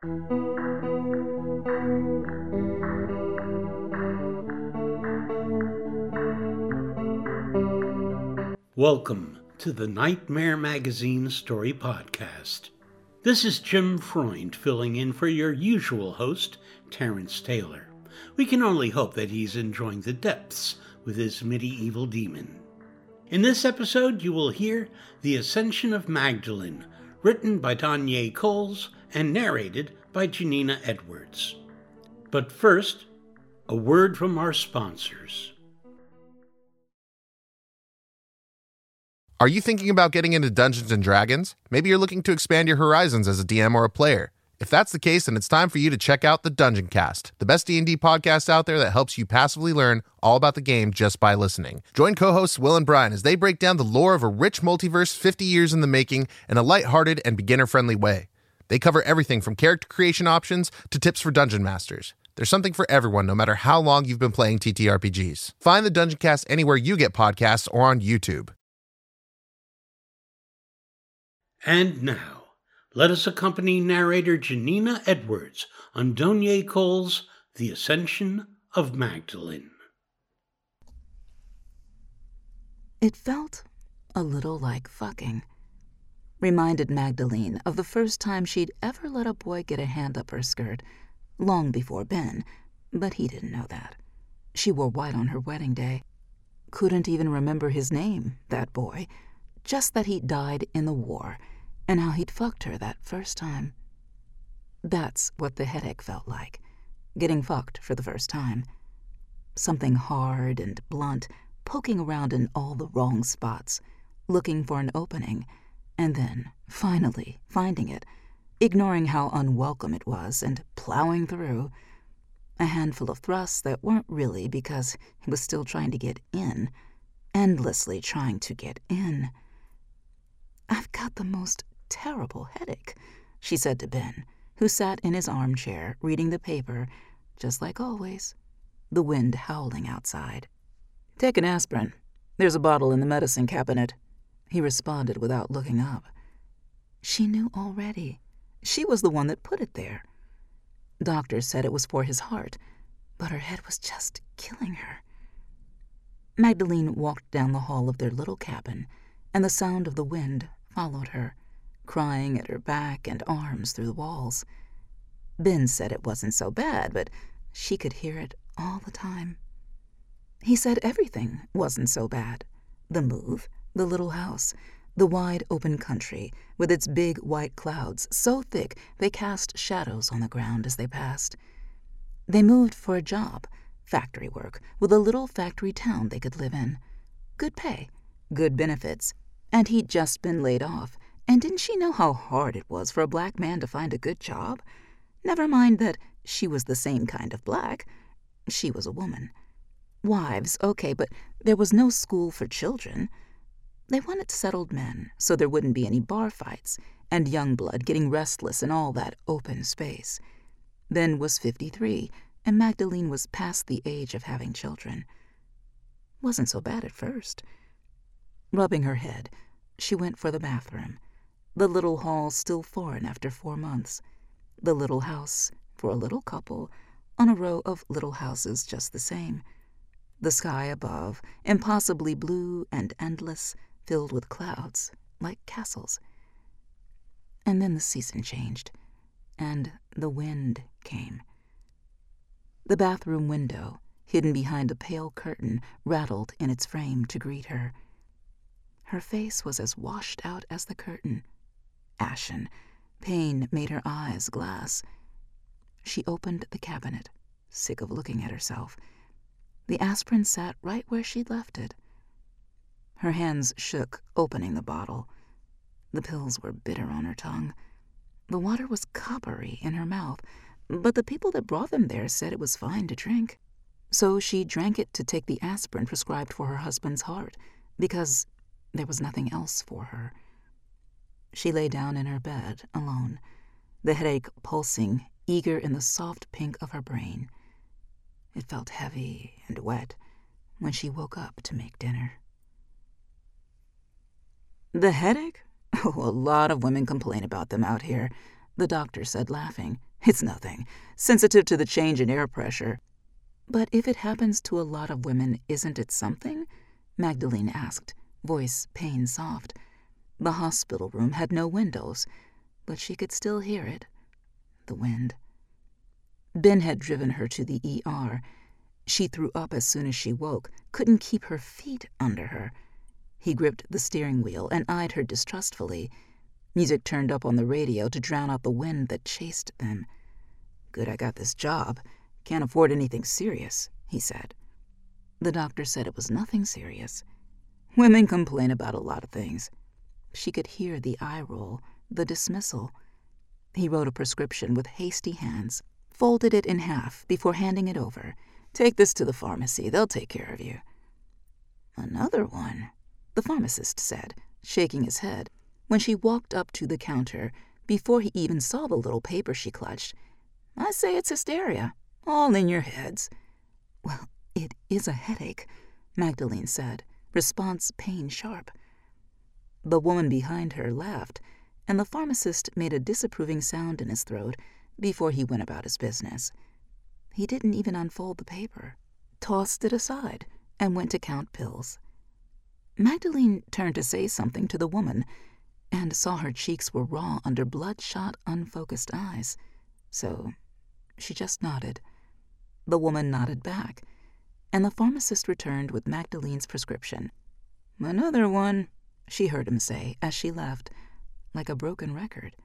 Welcome to the Nightmare Magazine Story Podcast. This is Jim Freund filling in for your usual host, Terrence Taylor. We can only hope that he's enjoying the depths with his medieval demon. In this episode, you will hear The Ascension of Magdalene, written by Danya Coles and narrated by Janina Edwards. But first, a word from our sponsors. Are you thinking about getting into Dungeons & Dragons? Maybe you're looking to expand your horizons as a DM or a player. If that's the case, then it's time for you to check out the Dungeon Cast, the best D&D podcast out there that helps you passively learn all about the game just by listening. Join co-hosts Will and Brian as they break down the lore of a rich multiverse 50 years in the making in a lighthearted and beginner-friendly way. They cover everything from character creation options to tips for dungeon masters. There's something for everyone, no matter how long you've been playing TTRPGs. Find the Dungeon Cast anywhere you get podcasts or on YouTube. And now, let us accompany narrator Janina Edwards on Danya Coles' The Ascension of Magdalene. It felt a little like fucking. Reminded Magdalene of the first time she'd ever let a boy get a hand up her skirt, long before Ben, but he didn't know that. She wore white on her wedding day. Couldn't even remember his name, that boy, just that he'd died in the war, and how he'd fucked her that first time. That's what the headache felt like, getting fucked for the first time. Something hard and blunt, poking around in all the wrong spots, looking for an opening, and then, finally, finding it, ignoring how unwelcome it was and plowing through. A handful of thrusts that weren't really because he was still trying to get in, endlessly trying to get in. "I've got the most terrible headache," she said to Ben, who sat in his armchair reading the paper, just like always, the wind howling outside. "Take an aspirin. There's a bottle in the medicine cabinet," he responded without looking up. She knew already. She was the one that put it there. Doctors said it was for his heart, but her head was just killing her. Magdalene walked down the hall of their little cabin, and the sound of the wind followed her, crying at her back and arms through the walls. Ben said it wasn't so bad, but she could hear it all the time. He said everything wasn't so bad. The move, the little house, the wide open country with its big white clouds so thick they cast shadows on the ground as they passed. They moved for a job, factory work, with a little factory town they could live in. Good pay, good benefits, and he'd just been laid off. And didn't she know how hard it was for a black man to find a good job? Never mind that she was the same kind of black. She was a woman. Wives, okay, but there was no school for children. They wanted settled men, so there wouldn't be any bar fights, and young blood getting restless in all that open space. Ben was 53, and Magdalene was past the age of having children. Wasn't so bad at first. Rubbing her head, she went for the bathroom. The little hall still foreign after 4 months. The little house for a little couple on a row of little houses just the same. The sky above, impossibly blue and endless, filled with clouds, like castles. And then the season changed, and the wind came. The bathroom window, hidden behind a pale curtain, rattled in its frame to greet her. Her face was as washed out as the curtain. Ashen. Pain made her eyes glass. She opened the cabinet, sick of looking at herself. The aspirin sat right where she'd left it. Her hands shook, opening the bottle. The pills were bitter on her tongue. The water was coppery in her mouth, but the people that brought them there said it was fine to drink. So she drank it to take the aspirin prescribed for her husband's heart, because there was nothing else for her. She lay down in her bed, alone, the headache pulsing, eager in the soft pink of her brain. It felt heavy and wet when she woke up to make dinner. The headache? Oh, a lot of women complain about them out here. the doctor said, laughing. "It's nothing. Sensitive to the change in air pressure." "But if it happens to a lot of women, isn't it something?" Magdalene asked, voice pain soft. The hospital room had no windows, but she could still hear it. The wind. Ben had driven her to the ER. She threw up as soon as she woke, couldn't keep her feet under her. He gripped the steering wheel and eyed her distrustfully. Music turned up on the radio to drown out the wind that chased them. "Good I got this job. Can't afford anything serious," he said. The doctor said it was nothing serious. Women complain about a lot of things. She could hear the eye roll, the dismissal. He wrote a prescription with hasty hands, folded it in half before handing it over. "Take this to the pharmacy. They'll take care of you." "Another one," the pharmacist said, shaking his head, when she walked up to the counter before he even saw the little paper she clutched. "I say it's hysteria, all in your heads." "Well, it is a headache," Magdalene said, response pain sharp. The woman behind her laughed, and the pharmacist made a disapproving sound in his throat before he went about his business. He didn't even unfold the paper, tossed it aside, and went to count pills. Magdalene turned to say something to the woman and saw her cheeks were raw under bloodshot, unfocused eyes, so she just nodded. The woman nodded back, and the pharmacist returned with Magdalene's prescription. "Another one," she heard him say as she left, like a broken record.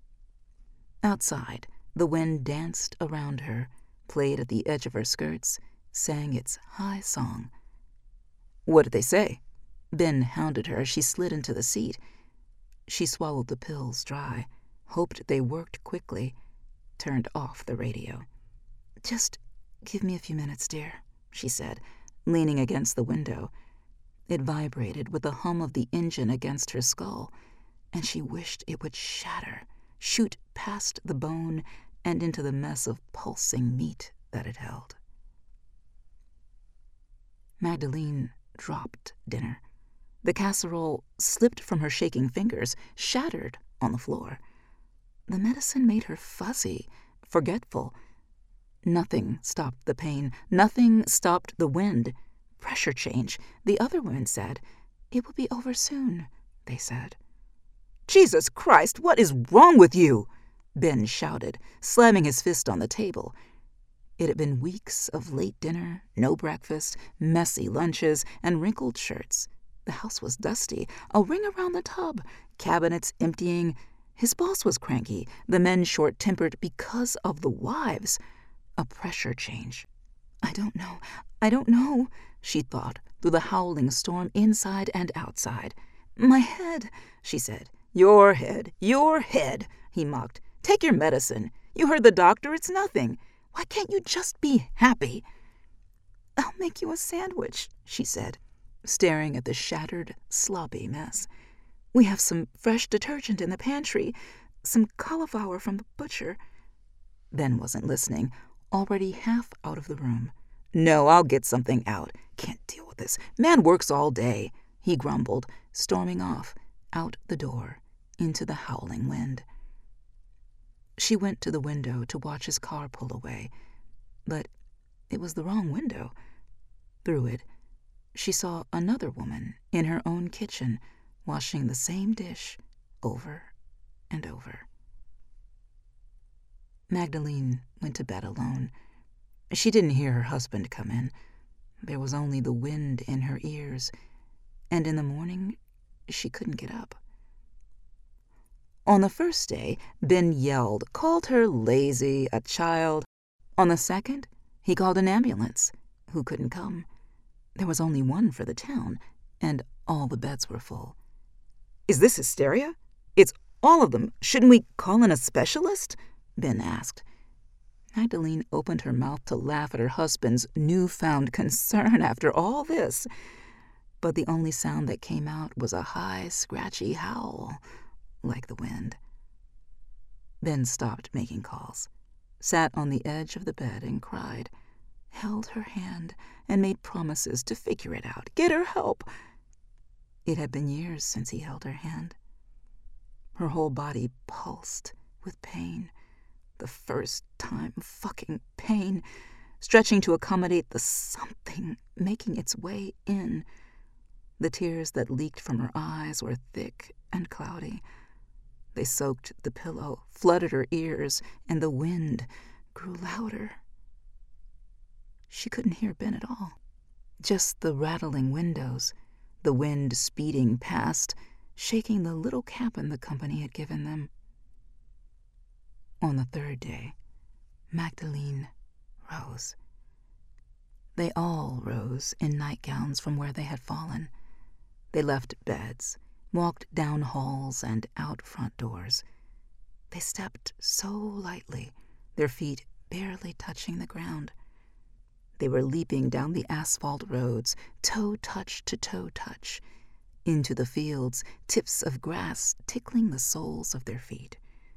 Outside, the wind danced around her, played at the edge of her skirts, sang its high song. "What did they say?" Ben hounded her as she slid into the seat. She swallowed the pills dry, hoped they worked quickly, turned off the radio. "Just give me a few minutes, dear," she said, leaning against the window. It vibrated with the hum of the engine against her skull, and she wished it would shatter, shoot past the bone and into the mess of pulsing meat that it held. Magdalene dropped dinner. The casserole slipped from her shaking fingers, shattered on the floor. The medicine made her fuzzy, forgetful. Nothing stopped the pain. Nothing stopped the wind. Pressure change, the other women said. It would be over soon, they said. "Jesus Christ, what is wrong with you?" Ben shouted, slamming his fist on the table. It had been weeks of late dinner, no breakfast, messy lunches, and wrinkled shirts. The house was dusty, a ring around the tub, cabinets emptying. His boss was cranky, the men short-tempered because of the wives. A pressure change. I don't know, she thought, through the howling storm inside and outside. "My head," she said. Your head, he mocked. "Take your medicine. You heard the doctor, it's nothing. Why can't you just be happy?" "I'll make you a sandwich," she said, staring at the shattered, sloppy mess. "We have some fresh detergent in the pantry, some cauliflower from the butcher." Ben wasn't listening, already half out of the room. "No, I'll get something out. Can't deal with this. Man works all day," he grumbled, storming off, out the door, into the howling wind. She went to the window to watch his car pull away, but it was the wrong window. Through it, she saw another woman in her own kitchen, washing the same dish over and over. Magdalene went to bed alone. She didn't hear her husband come in. There was only the wind in her ears, and in the morning she couldn't get up. On the first day, Ben yelled, called her lazy, a child. On the second, he called an ambulance, who couldn't come. There was only one for the town, and all the beds were full. "Is this hysteria? It's all of them. Shouldn't we call in a specialist?" Ben asked. Magdalene opened her mouth to laugh at her husband's newfound concern after all this, but the only sound that came out was a high, scratchy howl, like the wind. Ben stopped making calls, sat on the edge of the bed and cried, held her hand, and made promises to figure it out, get her help. It had been years since he held her hand. Her whole body pulsed with pain. The first time fucking pain, stretching to accommodate the something making its way in. The tears that leaked from her eyes were thick and cloudy. They soaked the pillow, flooded her ears, and the wind grew louder. She couldn't hear Ben at all. Just the rattling windows, the wind speeding past, shaking the little cabin the company had given them. On the third day, Magdalene rose. They all rose in nightgowns from where they had fallen. They left beds, walked down halls and out front doors. They stepped so lightly, their feet barely touching the ground. They were leaping down the asphalt roads, toe-touch to toe-touch, into the fields, tips of grass tickling the soles of their feet.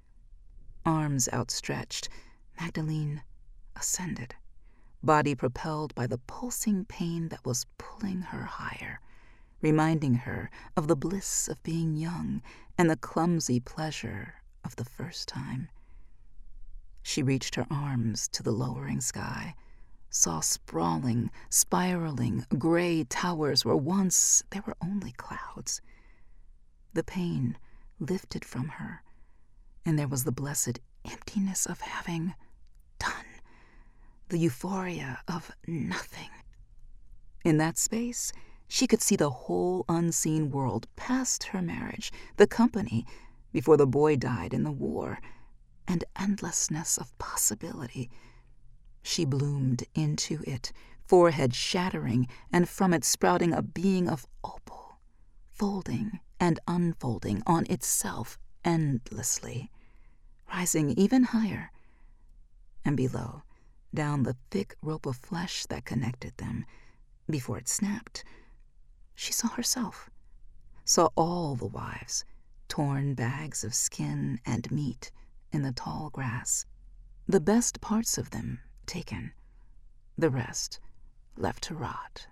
Arms outstretched, Magdalene ascended, body propelled by the pulsing pain that was pulling her higher, reminding her of the bliss of being young and the clumsy pleasure of the first time. She reached her arms to the lowering sky, saw sprawling, spiraling, gray towers where once there were only clouds. The pain lifted from her, and there was the blessed emptiness of having done, the euphoria of nothing. In that space, she could see the whole unseen world past her marriage, the company, before the boy died in the war, and endlessness of possibility. She bloomed into it, forehead shattering, and from it sprouting a being of opal, folding and unfolding on itself endlessly, rising even higher. And below, down the thick rope of flesh that connected them, before it snapped, she saw herself, saw all the wives, torn bags of skin and meat in the tall grass, the best parts of them taken, the rest left to rot.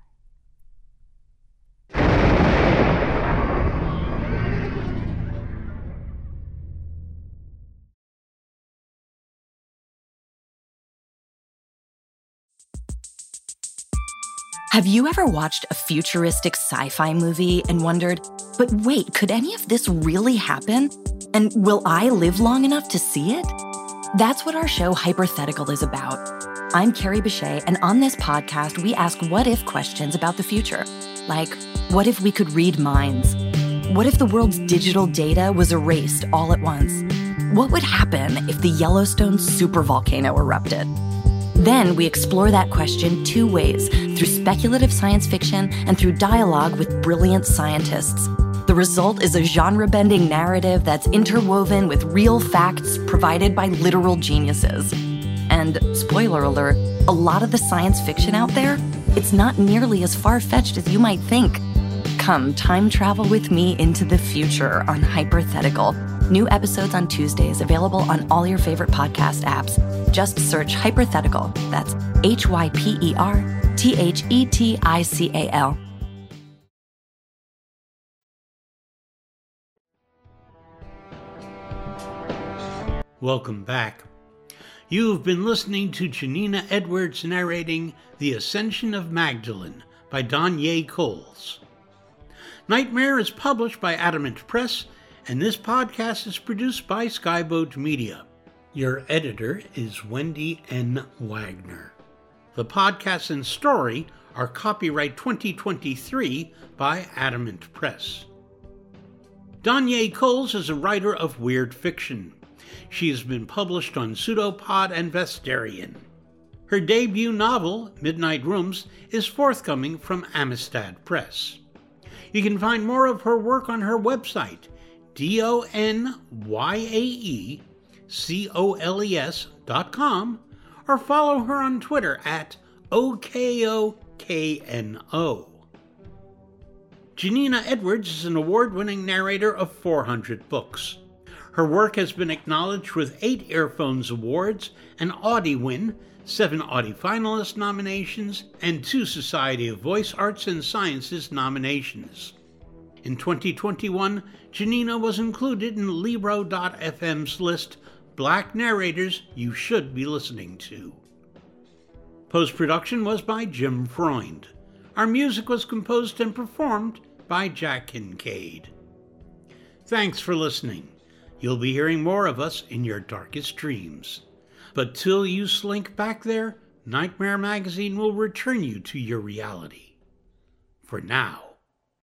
Have you ever watched a futuristic sci-fi movie and wondered, but wait, could any of this really happen? And will I live long enough to see it? That's what our show Hypothetical is about. I'm Carrie Bechet, and on this podcast, we ask what-if questions about the future. Like, what if we could read minds? What if the world's digital data was erased all at once? What would happen if the Yellowstone supervolcano erupted? Then we explore that question two ways, through speculative science fiction and through dialogue with brilliant scientists. The result is a genre-bending narrative that's interwoven with real facts provided by literal geniuses. And, spoiler alert, a lot of the science fiction out there, it's not nearly as far-fetched as you might think. Come time travel with me into the future on Hypothetical. New episodes on Tuesdays, available on all your favorite podcast apps. Just search Hypothetical. That's HYPERTHETICAL. Welcome back. You've been listening to Janina Edwards narrating The Ascension of Magdalene by Danya Coles. Nightmare is published by Adamant Press, and this podcast is produced by Skyboat Media. Your editor is Wendy N. Wagner. The podcast and story are copyright 2023 by Adamant Press. Danya Coles is a writer of weird fiction. She has been published on Pseudopod and Vestarian. Her debut novel, Midnight Rooms, is forthcoming from Amistad Press. You can find more of her work on her website, DonyaColes.com, or follow her on Twitter at OKOKNO. Janina Edwards is an award-winning narrator of 400 books. Her work has been acknowledged with 8 Earphones Awards, an Audie win, 7 Audie Finalist nominations, and 2 Society of Voice Arts and Sciences nominations. In 2021, Janina was included in Libro.fm's list black narrators you should be listening to. Post-production was by Jim Freund. Our music was composed and performed by Jack Kincaid. Thanks for listening. You'll be hearing more of us in your darkest dreams. But till you slink back there, Nightmare Magazine will return you to your reality. For now.